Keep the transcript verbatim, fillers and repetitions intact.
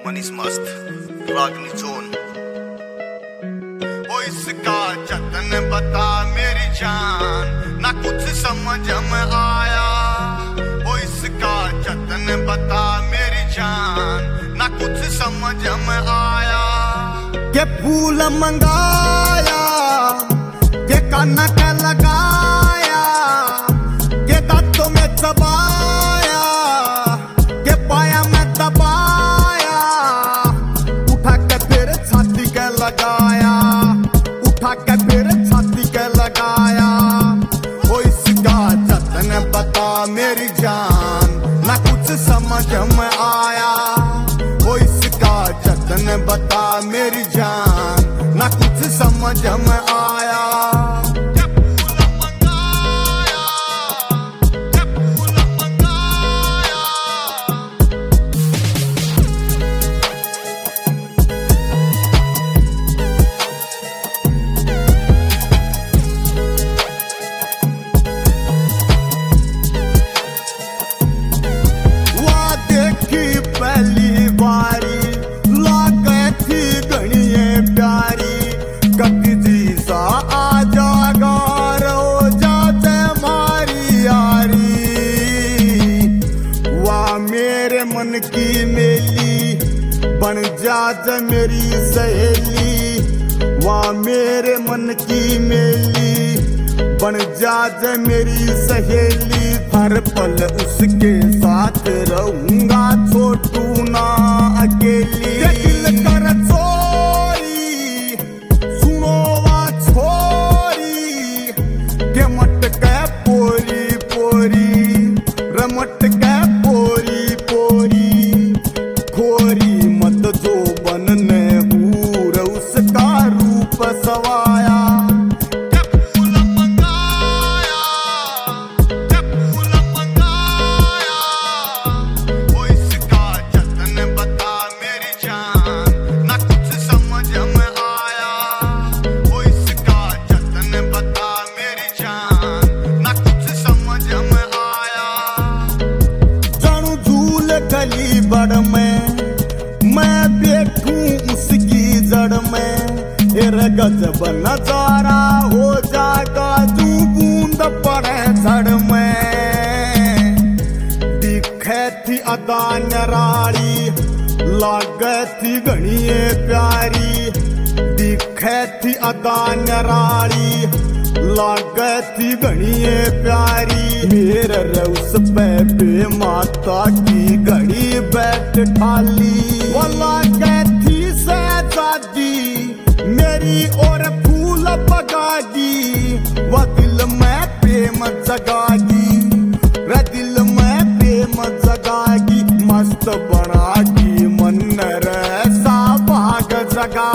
मनीष मस्त रागनी जोन। ओ इसका जतन बता मेरी जान, ना कुछ समझ में आया। ओ इसका जतन बता मेरी जान, ना कुछ समझ में आया। के फूल मंगाया, के काना के लगाया, के दांतों में चबाया, के पाया में दबाया, उठा के फिर छाती के लगाया, उठा के फिर छाती के लगाया। ओ इसका जतन बता मेरी जान, ना कुछ समझ में आया। ओ इसका जतन बता मेरी जान, ना कुछ समझ में आया। पहली बारी लागे थी गणिये प्यारी, कभी जी सा आ जागा रो जाते मारी यारी। वाह मेरे मन की मेली बन जात मेरी सहेली, वाह मेरे मन की मेली बन जात मेरी सहेली। हर पल उसके साथ रहूंगा, छोटू ना अकेली। दिल कर चोरी सुनो वा छोरी, के मट के पोरी पोरी, रमट के पोरी पोरी। खोरी मत जो बनने हूर उसका रूप सवाया। गली बड़ में मैं बैठूं उसकी जड़ में, एर गजब नजारा हो जाएगा जू बूंद पड़े जड़ में। दिखे थी अदा नराड़ी, लागे थी गणिये प्यारी। दिखे थी अदा नराड़ी, लागे थी गणिये प्यारी। मेरे उस पे बे माता की घड़ी बैठ ठाली, वो लागे थी सहजादी मेरी और फूल बगागी। वो दिल में प्रेम जगागी, रे दिल में प्रेम जगागी। मस्त बनागी मन रे सा भाग जगा।